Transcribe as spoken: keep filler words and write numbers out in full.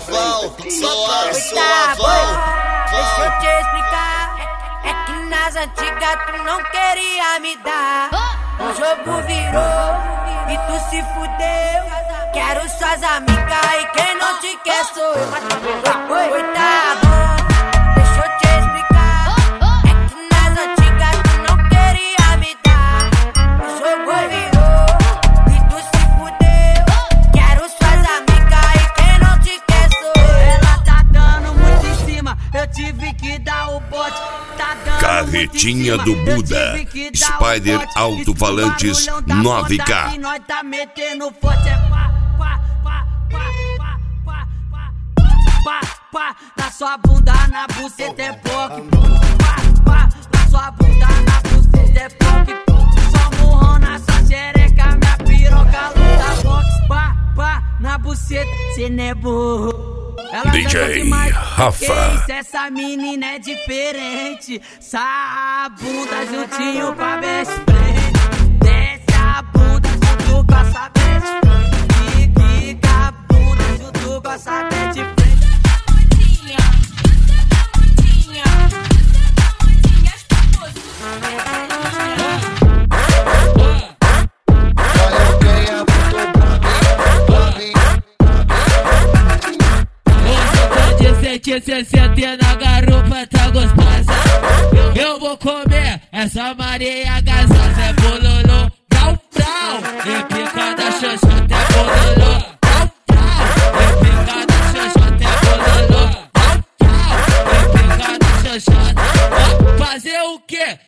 suavão, suave, suavão. Deixa eu te explicar. É que nas antigas tu não queria me dar. O jogo virou e tu se fudeu. Quero suas amigas e quem não te quer sou eu. Oi, oi, tá bom, deixa eu te explicar. É que nas antigas tu não queria me dar. O jogo virou e tu se fudeu. Quero suas amigas e quem não te quer sou eu. Ela tá dando muito em cima, eu tive que dar o bote. Tá dando Carretinha do Buda, Spider Alto-Falantes nove K. Nós tá metendo forte, é pá, pá, pá, pá, pá, pá, pá, pá, pá, na sua bunda, na buceta é poque. Pá, pá, na sua bunda, na buceta é poque. Só murrão na sua xereca, minha piroca luta boxe. Pá, pá, na buceta, cê não é burro. Ela D J Rafa. Que essa menina é diferente. Sarra a bunda juntinho com a best friend. Desce a bunda junto com essa best friend. Quica a bunda junto com essa best friend. sessenta na garupa tá gostosa. Eu, eu vou comer essa Maria gasosa. É bololô, brau, brau.